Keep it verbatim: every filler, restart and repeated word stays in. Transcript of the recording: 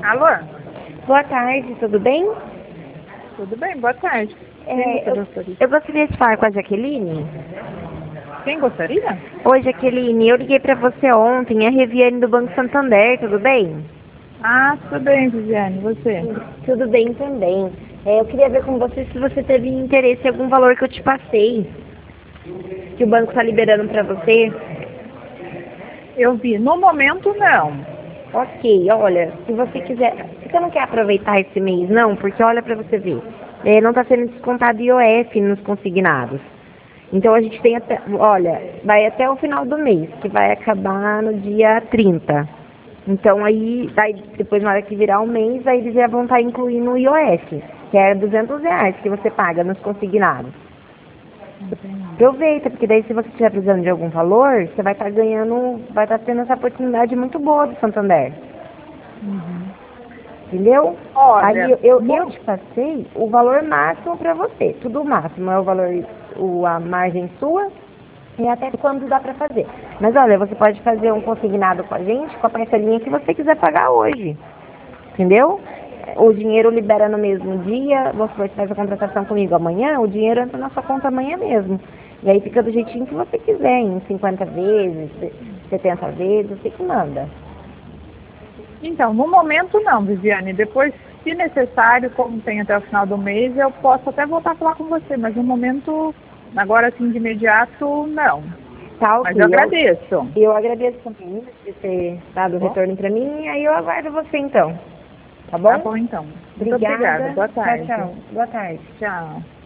Alô? Boa tarde, tudo bem? Tudo bem, boa tarde. Quem É, eu, gostaria? eu gostaria de falar com a Jaqueline. Quem gostaria? Oi, Jaqueline, eu liguei pra você ontem, é a Reviane do Banco Santander, tudo bem? Ah, tudo bem, Viviane, você? Tudo bem também. É, eu queria ver com você se você teve interesse em algum valor que eu te passei, que o banco está liberando pra você. Eu vi. No momento, não. Ok, olha, se você quiser, você não quer aproveitar esse mês, não? Porque olha pra você ver, é, não está sendo descontado I O F nos consignados. Então a gente tem até, olha, vai até o final do mês, que vai acabar no dia trinta. Então aí, daí, depois na hora que virar o mês, aí eles já vão estar incluindo o I O F, que é duzentos reais que você paga nos consignados. Aproveita, porque daí se você estiver precisando de algum valor, você vai estar ganhando, vai estar tendo essa oportunidade muito boa do Santander. Uhum. Entendeu? Olha, Aí eu, eu, eu no... te passei o valor máximo para você. Tudo máximo é o valor, o, a margem sua e até quando dá para fazer. Mas olha, você pode fazer um consignado com a gente com a parcelinha que você quiser pagar hoje. Entendeu? O dinheiro libera no mesmo dia, você faz a contratação comigo amanhã, o dinheiro entra na sua conta amanhã mesmo. E aí fica do jeitinho que você quiser, em cinquenta vezes, setenta vezes, você que manda. Então, no momento não, Viviane. Depois, se necessário, como tem até o final do mês, eu posso até voltar a falar com você, mas no momento, agora assim, de imediato, não. Tá, Mas ok. eu Eu, agradeço. eu agradeço também de ter dado o Bom, retorno pra mim, e aí eu aguardo você então. Tá tá bom? bom então. Muito obrigada. Obrigada. Boa Tchau, tarde. tchau. Boa tarde. Tchau.